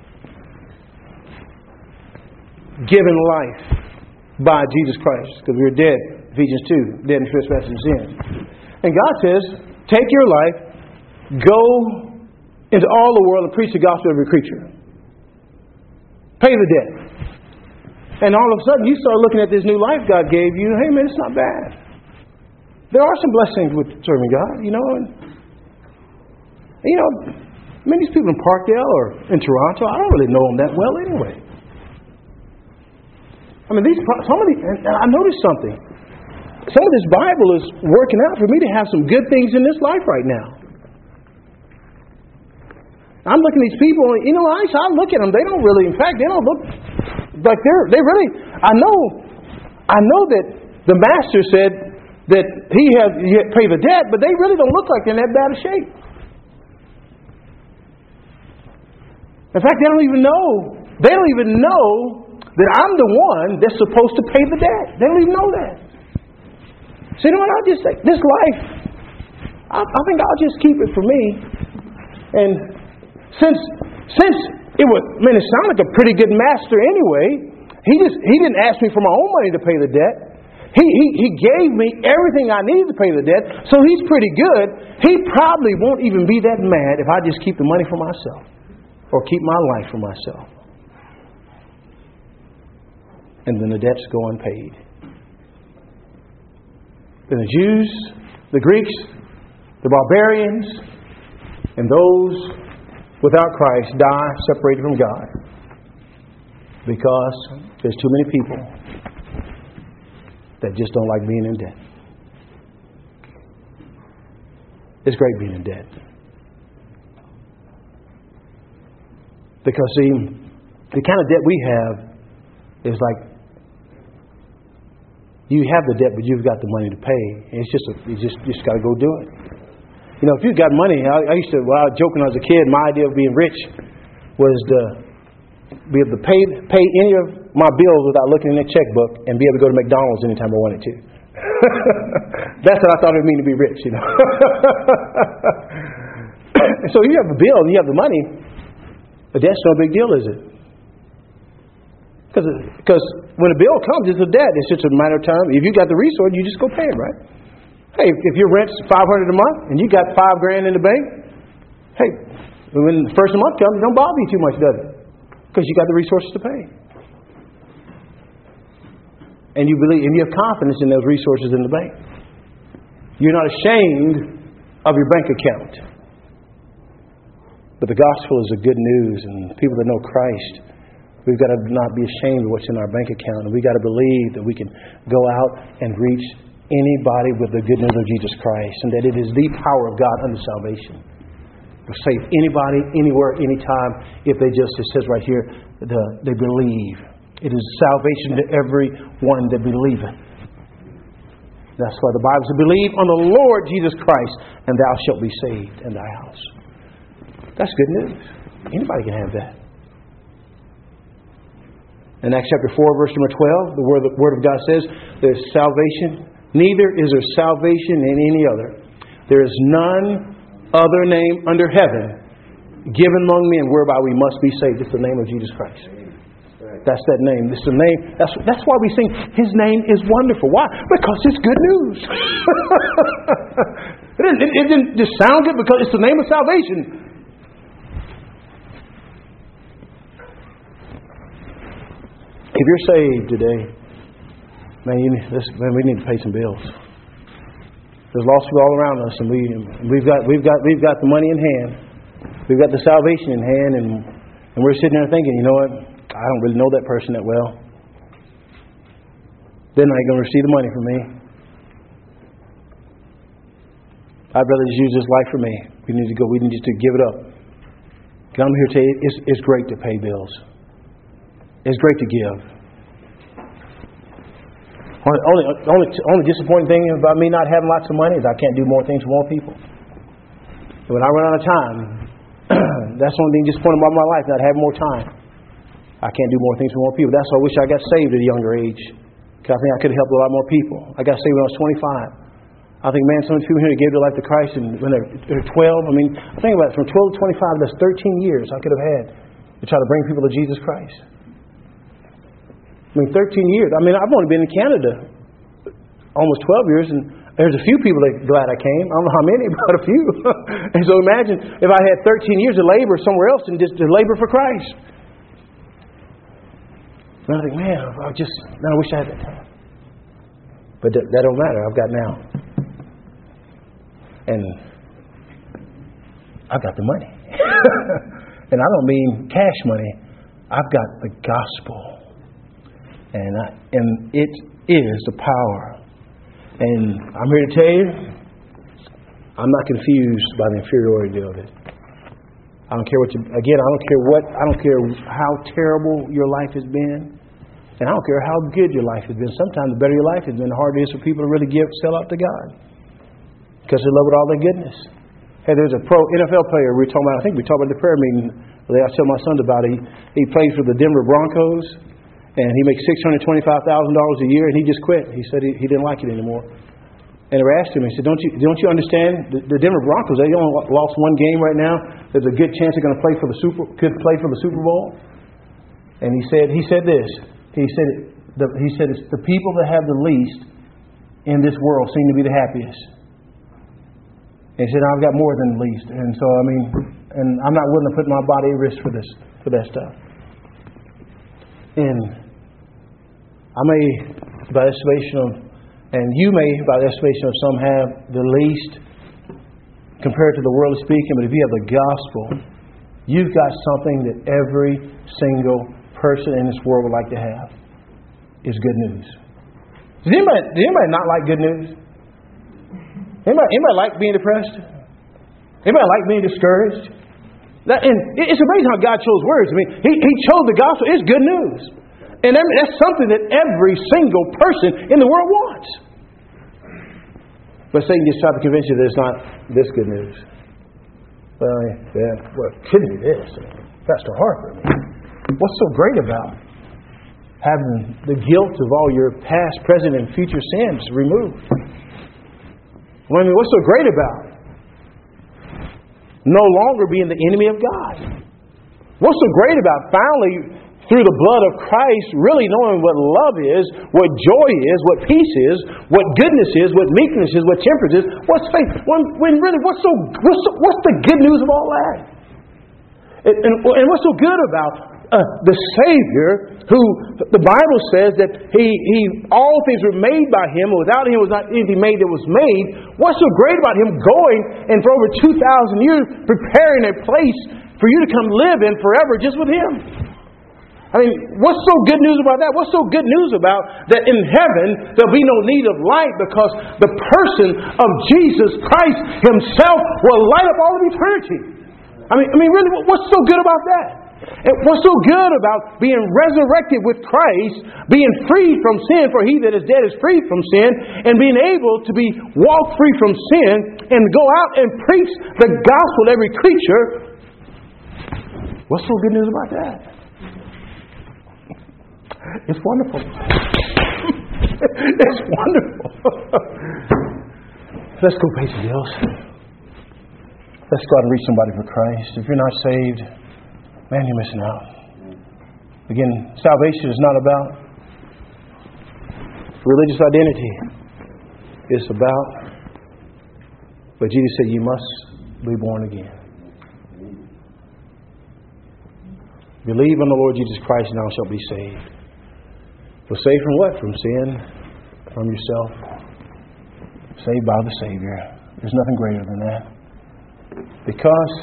Given life by Jesus Christ. Because we were dead. Ephesians 2. Dead in trespasses and sins. And God says, take your life, go into all the world and preach the gospel to every creature. Pay the debt. And all of a sudden you start looking at this new life God gave you. Hey man, it's not bad. There are some blessings with serving God, many of these people in Parkdale or in Toronto, I don't really know them that well anyway. I mean, and I noticed something. Some of this Bible is working out for me to have some good things in this life right now. I'm looking at these people, I look at them, they don't really, in fact, they don't look like they really, I know that the master said that he had paid the debt, but they really don't look like they're in that bad a shape. In fact, they don't even know that I'm the one that's supposed to pay the debt. They don't even know that. So you know what? I'll just say, this life, I think I'll just keep it for me. And since it sounded like a pretty good master anyway. He didn't ask me for my own money to pay the debt. He gave me everything I needed to pay the debt. So he's pretty good. He probably won't even be that mad if I just keep the money for myself. Or keep my life for myself. and then the debts go unpaid. Then the Jews, the Greeks, the barbarians, and those without Christ die separated from God because there's too many people that just don't like being in debt. It's great being in debt. Because, see, the kind of debt we have is like you have the debt, but you've got the money to pay. It's you just got to go do it. You know, if you've got money, I used to, I was joking when I was a kid, my idea of being rich was to be able to pay any of my bills without looking in a checkbook and be able to go to McDonald's anytime I wanted to. That's what I thought it would mean to be rich, you know. So you have a bill and you have the money, but that's no big deal, is it? Because when a bill comes, it's a debt. It's just a matter of time. If you got the resource, you just go pay it, right? Hey, if your rent's $500 a month and you got $5,000 in the bank, hey, when the first of the month comes, it don't bother you too much, does it? Because you got the resources to pay. And you believe, and you have confidence in those resources in the bank. You're not ashamed of your bank account. But the gospel is the good news, and people that know Christ, we've got to not be ashamed of what's in our bank account, and we've got to believe that we can go out and reach anybody with the good news of Jesus Christ, and that it is the power of God unto salvation. To save anybody, anywhere, anytime, if they just, it says right here, they believe. It is salvation to every one that believeth. That's why the Bible says, believe on the Lord Jesus Christ, and thou shalt be saved in thy house. That's good news. Anybody can have that. In Acts chapter 4, verse number 12, the Word of God says, there's salvation. Neither is there salvation in any other. There is none other name under heaven given among men whereby we must be saved. It's the name of Jesus Christ. That's that name. It's the name. That's why we sing, His name is wonderful. Why? Because it's good news. It didn't just sound good because it's the name of salvation. If you're saved today, man, we need to pay some bills. There's lost people all around us, and we've got the money in hand, we've got the salvation in hand, and we're sitting there thinking, you know what? I don't really know that person that well. They're not going to receive the money from me. I'd rather just use this life for me. We need just to give it up. I'm here to tell you, it's great to pay bills. It's great to give. Only disappointing thing about me not having lots of money is I can't do more things for more people. And when I run out of time, that's the only thing disappointing about my life, not having more time. I can't do more things for more people. That's why I wish I got saved at a younger age. Because I think I could have helped a lot more people. I got saved when I was 25. I think, man, some of the people here that gave their life to Christ when they're 12. I mean, think about it. From 12 to 25, that's 13 years I could have had to try to bring people to Jesus Christ. I mean, 13 years. I mean, I've only been in Canada almost 12 years, and there's a few people that are glad I came. I don't know how many, but a few. And so imagine if I had 13 years to labor somewhere else and just to labor for Christ. And I think, man, I wish I had that time. But that don't matter. I've got now. And I've got the money. And I don't mean cash money. I've got the gospel. And it is the power. And I'm here to tell you, I'm not confused by the inferiority of it. I don't care I don't care how terrible your life has been. And I don't care how good your life has been. Sometimes the better your life has been, the harder it is for people to really sell out to God. Because they love it all their goodness. Hey, there's a pro NFL player we talked about at the prayer meeting. I tell my sons about it. He plays for the Denver Broncos, and he makes $625,000 a year, and he just quit. He said he didn't like it anymore. And they asked him, he said, don't you understand? The Denver Broncos, they only lost one game right now. There's a good chance they're going to play for the Super Bowl. And he said this. He said it's the people that have the least in this world seem to be the happiest. And he said, I've got more than the least. And so, and I'm not willing to put my body at risk for that stuff. And I may, by estimation of, and you may, by the estimation of some, have the least compared to the world speaking, but if you have the gospel, you've got something that every single person in this world would like to have. Is good news. Does anybody not like good news? Anybody like being depressed? Anybody like being discouraged? And it's amazing how God chose words. I mean, He chose the gospel. It's good news. And that's something that every single person in the world wants. But Satan just tried to convince you that it's not this good news. Well, yeah, well, it couldn't be this. Pastor Harper, what's so great about having the guilt of all your past, present, and future sins removed? Well, I mean, what's so great about no longer being the enemy of God? What's so great about finally, through the blood of Christ, really knowing what love is, what joy is, what peace is, what goodness is, what meekness is, what temperance is, what's faith? When really, what's the good news of all that? And what's so good about the Savior, who the Bible says that He all things were made by Him, and without Him was not anything made that was made. What's so great about Him going and for over 2,000 years preparing a place for you to come live in forever just with Him? I mean, what's so good news about that? What's so good news about that in heaven there'll be no need of light because the person of Jesus Christ Himself will light up all of eternity? I mean, really, what's so good about that? And what's so good about being resurrected with Christ, being free from sin, for he that is dead is free from sin, and being able to be walk free from sin and go out and preach the gospel to every creature? What's so good news about that? It's wonderful. It's wonderful. Let's go pay some bills. Let's go out and reach somebody for Christ. If you're not saved, man, you're missing out. Again, salvation is not about religious identity. It's about what Jesus said, you must be born again. Believe on the Lord Jesus Christ and thou shalt be saved. Well, saved from what? From sin, from yourself. Saved by the Savior. There's nothing greater than that. Because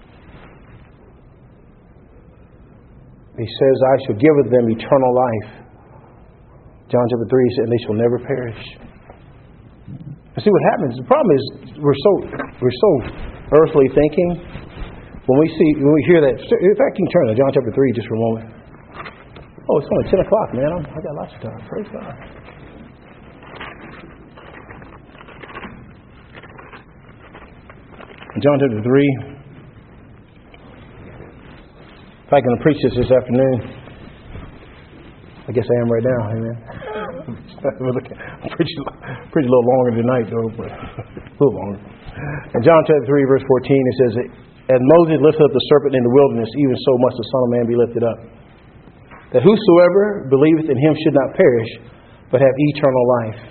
He says, I shall give them eternal life. John chapter 3 said, and they shall never perish. And see what happens. The problem is we're so earthly thinking. When we hear that, in fact, you can turn to John chapter 3 just for a moment. Oh, it's only 10 o'clock, man. I got lots of time. Praise God. John chapter 3. If I can preach this afternoon, I guess I am right now. Amen. Preach a little longer tonight, though, but a little longer. In John chapter 3, verse 14, it says, as Moses lifted up the serpent in the wilderness, even so must the Son of Man be lifted up, that whosoever believeth in Him should not perish, but have eternal life.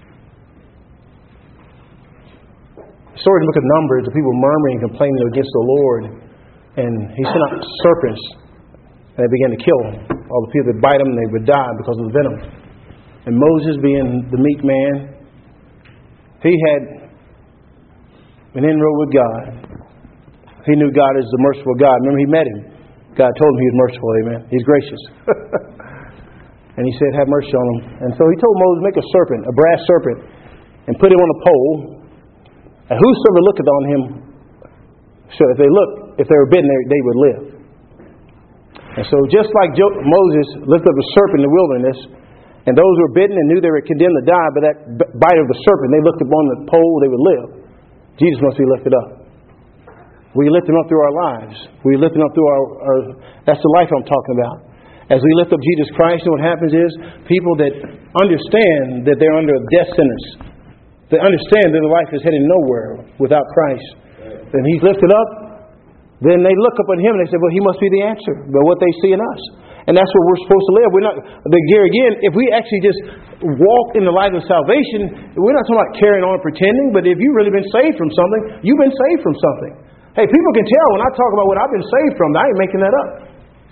The story in the book of Numbers, the people murmuring and complaining against the Lord. And He sent out serpents, and they began to kill them. All the people that bite them, they would die because of the venom. And Moses, being the meek man, he had an inroad with God. He knew God is the merciful God. Remember, he met Him. God told him He was merciful, amen. He's gracious. And He said, have mercy on them. And so He told Moses, make a serpent, a brass serpent, and put him on a pole. And whosoever looketh on him, so if they were bitten, they would live. And so just like Moses lifted up a serpent in the wilderness, and those who were bitten and knew they were condemned to die by that bite of the serpent, they looked upon the pole, they would live. Jesus must be lifted up. We lift Him up through our lives. We lift Him up through our that's the life I'm talking about. As we lift up Jesus Christ, and what happens is people that understand that they're under a death sentence, they understand that their life is heading nowhere without Christ. And He's lifted up, then they look up on Him and they say, well, He must be the answer by what they see in us. And that's where we're supposed to live. We're not, here again, if we actually just walk in the light of salvation, we're not talking about carrying on pretending, but if you've really been saved from something, you've been saved from something. Hey, people can tell when I talk about what I've been saved from, I ain't making that up.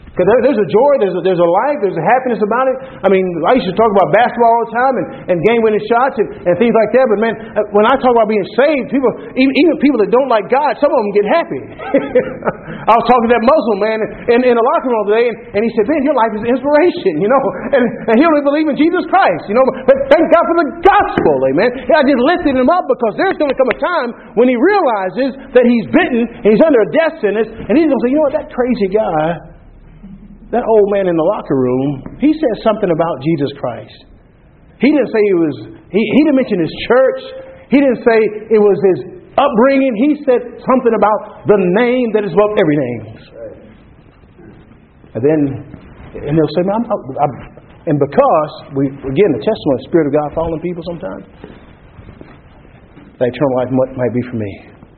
Because there's a joy, there's a life, there's a happiness about it. I mean, I used to talk about basketball all the time and game-winning shots and things like that. But man, when I talk about being saved, people, even people that don't like God, some of them get happy. I was talking to that Muslim man in the locker room today, and he said, "Man, your life is inspiration, you know." And he only believed in Jesus Christ, you know. But thank God for the gospel, amen. And I just lifted him up because there's going to come a time when he realizes that he's bitten and he's under a death sentence, and he's going to say, "You know what, that crazy guy, that old man in the locker room, he said something about Jesus Christ. He didn't say he didn't mention his church. He didn't say it was his upbringing. He said something about the name that is above every name." And they'll say, "Man, and because again, the testimony of the Spirit of God falling on people sometimes, that eternal life might be for me.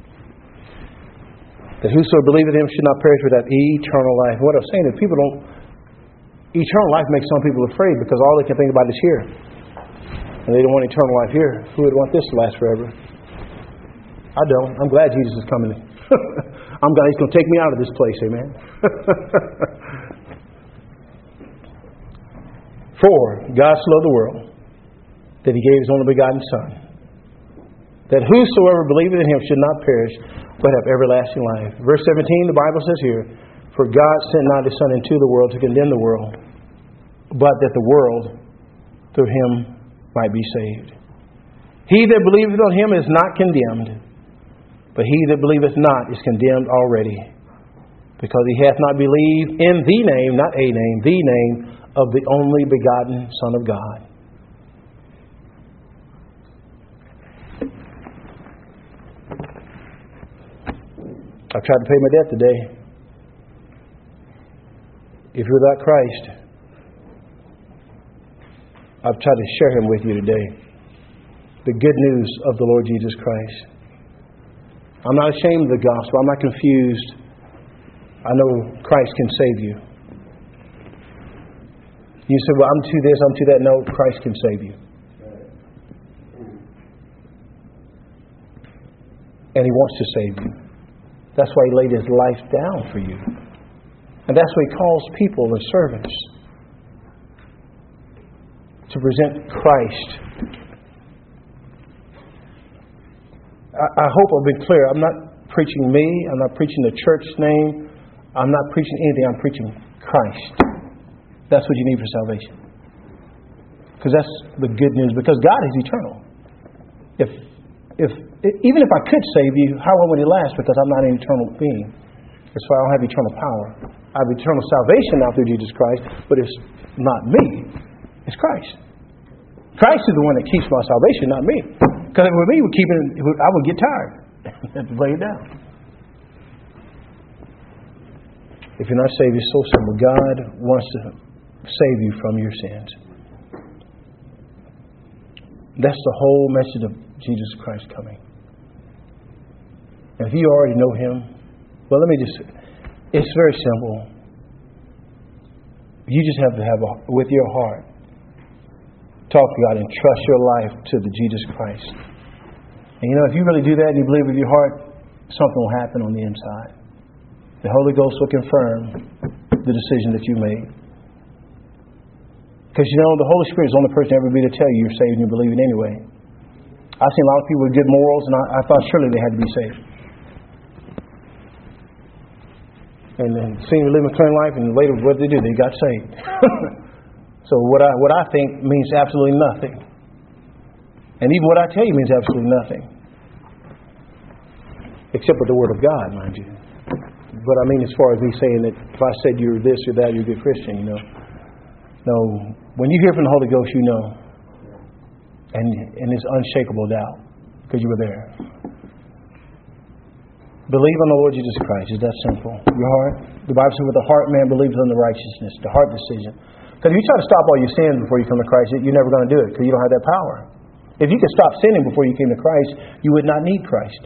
That whosoever believeth in him should not perish without eternal life." What I'm saying is eternal life makes some people afraid because all they can think about is here. And they don't want eternal life here. Who would want this to last forever? I don't. I'm glad Jesus is coming. I'm glad he's going to take me out of this place. Amen. 4, God so loved the world that he gave his only begotten Son, that whosoever believeth in him should not perish, but have everlasting life. Verse 17, the Bible says here, "For God sent not his Son into the world to condemn the world, but that the world through him might be saved. He that believeth on him is not condemned, but he that believeth not is condemned already, because he hath not believed in the name," not a name, the name "of the only begotten Son of God." I've tried to pay my debt today. If you're without Christ, I've tried to share him with you today. The good news of the Lord Jesus Christ. I'm not ashamed of the gospel. I'm not confused. I know Christ can save you. You say, "Well, I'm to this, I'm to that." No, Christ can save you. And he wants to save you. That's why he laid his life down for you. And that's why he calls people and servants to present Christ. I hope I've been clear. I'm not preaching me. I'm not preaching the church's name. I'm not preaching anything. I'm preaching Christ. That's what you need for salvation. Because that's the good news. Because God is eternal. Even if I could save you, how long would it last? Because I'm not an eternal being. That's why I don't have eternal power. I have eternal salvation now through Jesus Christ, but it's not me. It's Christ. Christ is the one that keeps my salvation, not me. Because if it were me, I would get tired. I have to lay it down. If you're not saved, it's so simple. God wants to save you from your sins. That's the whole message of Jesus Christ coming. And if you already know him, well, let me just say, it's very simple. You just have to with your heart, talk to God and trust your life to the Jesus Christ. And you know, if you really do that and you believe with your heart, something will happen on the inside. The Holy Ghost will confirm the decision that you made. Because you know, the Holy Spirit is the only person ever be to tell you you're saved and you believe it anyway. I've seen a lot of people with good morals, and I thought surely they had to be saved. And then seeing them live a clean life, and later what did they do? They got saved. So what I think means absolutely nothing. And even what I tell you means absolutely nothing. Except with the Word of God, mind you. But I mean, as far as me saying that if I said you're this or that, you're a good Christian, you know. No, when you hear from the Holy Ghost, you know. And it's unshakable doubt, because you were there. Believe on the Lord Jesus Christ. It's that simple. Your heart. The Bible says, with the heart man believes on the righteousness, the heart decision. Because if you try to stop all your sins before you come to Christ, you're never going to do it, because you don't have that power. If you could stop sinning before you came to Christ, you would not need Christ.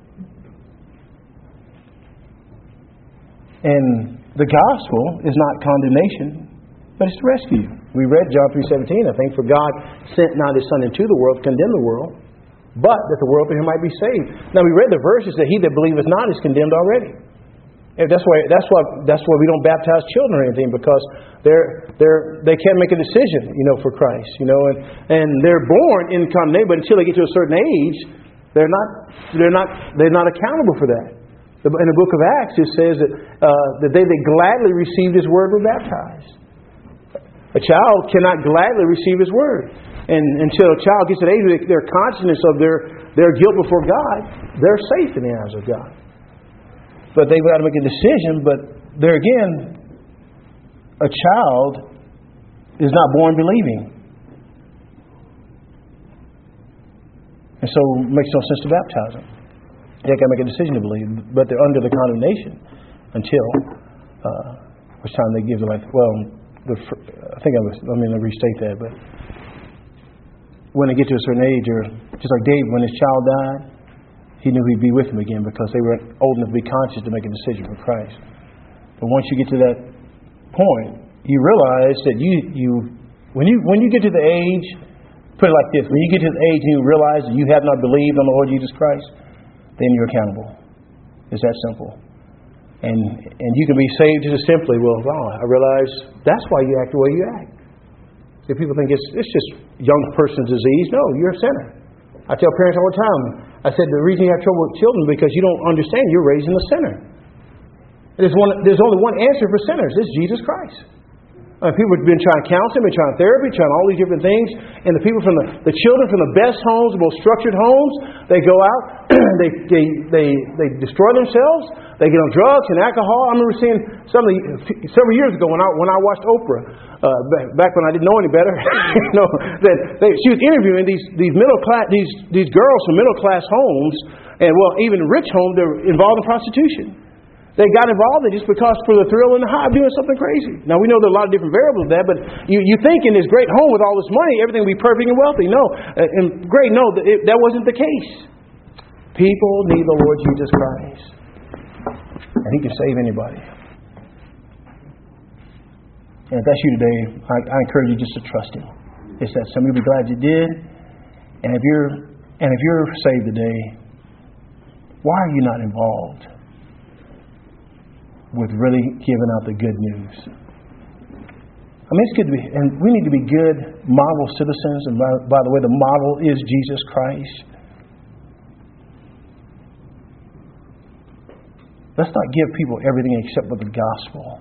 And the gospel is not condemnation, but it's to rescue you. We read John 3:17, I think, for God sent not his Son into the world to condemn the world, but that the world through him might be saved. Now we read the verses that he that believeth not is condemned already. And that's why we don't baptize children or anything, because they can't make a decision, for Christ, and they're born in condemnation, but until they get to a certain age, they're not accountable for that. In the book of Acts, it says that they that gladly received His word were baptized. A child cannot gladly receive His word, and until a child gets to the age where their consciousness of their guilt before God, they're safe in the eyes of God. But they've got to make a decision. But there again, a child is not born believing, and so it makes no sense to baptize them. They got to make a decision to believe, but they're under the condemnation until which time they give the life. Well, let me restate that. But when they get to a certain age, or just like David, when his child died, he knew he'd be with him again because they were old enough to be conscious to make a decision for Christ. But once you get to that point, you realize that when you get to the age, put it like this: when you get to the age and you realize that you have not believed on the Lord Jesus Christ, then you're accountable. It's that simple. And you can be saved just simply, I realize that's why you act the way you act. See, people think it's just young person's disease. No, you're a sinner. I tell parents all the time, I said the reason you have trouble with children is because you don't understand you're raising a sinner. There's only one answer for sinners. It's Jesus Christ. People have been trying counseling, been trying therapy, trying all these different things. And the people the children from the best homes, the most structured homes, they go out, they destroy themselves, they get on drugs and alcohol. I remember seeing several years ago when I watched Oprah, back when I didn't know any better, she was interviewing these middle class, these girls from middle class homes, and even rich homes that were involved in prostitution. They got involved in just because for the thrill and the high of doing something crazy. Now, we know there are a lot of different variables of that, but you think in this great home with all this money, everything will be perfect and wealthy. No. And great, no, that wasn't the case. People need the Lord Jesus Christ. And He can save anybody. And if that's you today, I encourage you just to trust Him. It's that simple. You'll be glad you did. And if you're saved today, why are you not involved with really giving out the good news? It's good to be, and we need to be good model citizens. And by the way, the model is Jesus Christ. Let's not give people everything except for the gospel.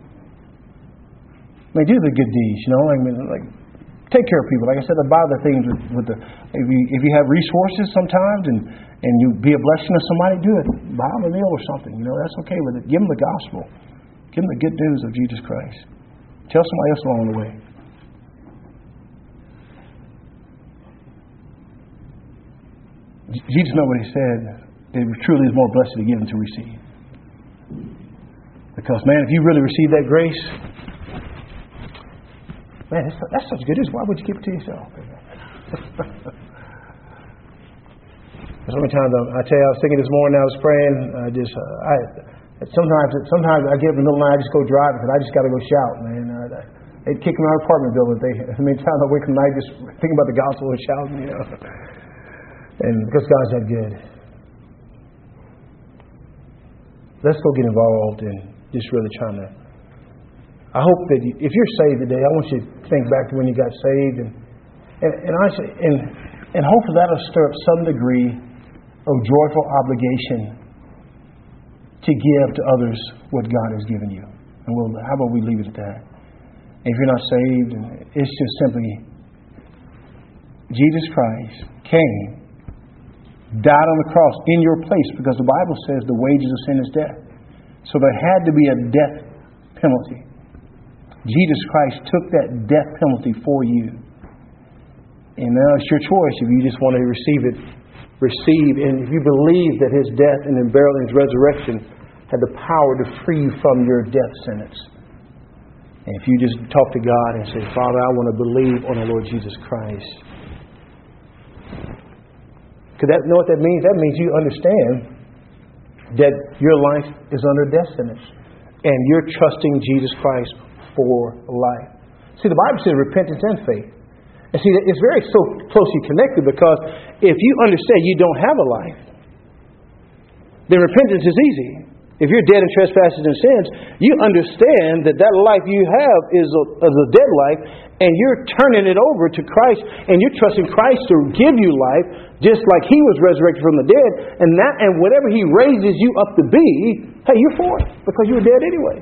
Do the good deeds, take care of people. Like I said, buy the things if you have resources sometimes and you be a blessing to somebody, do it. Buy them a meal or something. That's okay with it. Give them the gospel. Give them the good news of Jesus Christ. Tell somebody else along the way. Jesus know what He said. It truly is more blessed to give than to receive. Because, man, if you really receive that grace, man, that's such good news. Why would you keep it to yourself? So many times I tell you, I was thinking this morning, I was praying. Sometimes I get up in the middle of the night, I just go drive because I just got to go shout, man. They'd kick me out of the apartment building. Many times I wake up at night just thinking about the gospel and shouting, And because God's that good. Let's go get involved in just really trying to. I hope that if you're saved today, I want you to think back to when you got saved, and hopefully that'll stir up some degree of joyful obligation to give to others what God has given you. And how about we leave it at that? And if you're not saved, it's just simply Jesus Christ came, died on the cross in your place, because the Bible says the wages of sin is death. So there had to be a death penalty. Jesus Christ took that death penalty for you. And now it's your choice if you just want to receive it. And if you believe that His death and His burial and His resurrection had the power to free you from your death sentence. And if you just talk to God and say, Father, I want to believe on the Lord Jesus Christ. Because you know what that means? That means you understand that your life is under death sentence. And you're trusting Jesus Christ for life. See, the Bible says repentance and faith. And see, it's very so closely connected, because if you understand you don't have a life, then repentance is easy. if you're dead in trespasses and sins, you understand that that life you have is a dead life, and you're turning it over to Christ, and you're trusting Christ to give you life, just like He was resurrected from the dead, and whatever He raises you up to be, hey, you're for it, because you were dead anyway.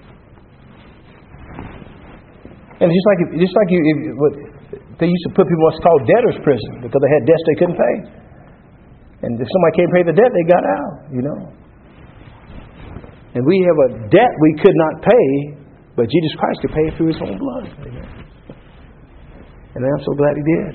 And just like they used to put people in what's called debtor's prison because they had debts they couldn't pay. And if somebody can't pay the debt, they got out, And we have a debt we could not pay, but Jesus Christ could pay it through His own blood. And I'm so glad He did.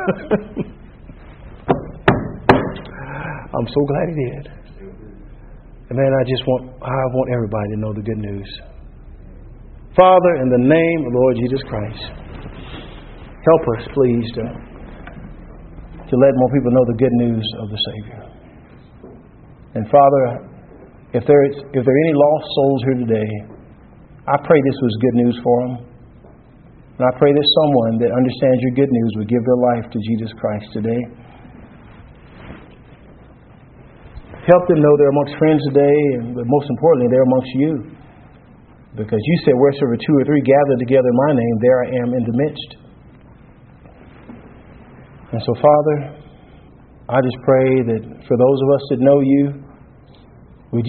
I'm so glad He did. And man, I want everybody to know the good news. Father, in the name of the Lord Jesus Christ, help us, please, to let more people know the good news of the Savior. And Father, if there are any lost souls here today, I pray this was good news for them. And I pray that someone that understands your good news would give their life to Jesus Christ today. Help them know they're amongst friends today, but most importantly, they're amongst you. Because you said, wheresoever two or three gather together in my name, there I am in the midst. And so, Father, I just pray that for those of us that know you, would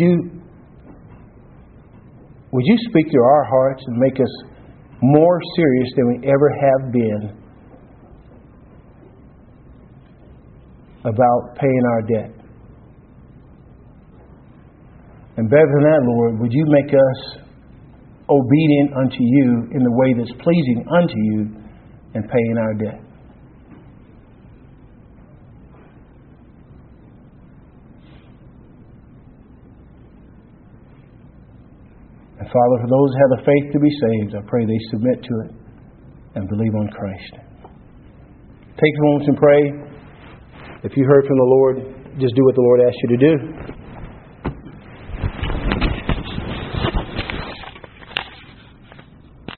you speak to our hearts and make us more serious than we ever have been about paying our debt? And better than that, Lord, would you make us obedient unto you in the way that's pleasing unto you and paying our debt? And Father, for those who have the faith to be saved, I pray they submit to it and believe on Christ. Take a moment and pray. If you heard from the Lord, just do what the Lord asked you to do.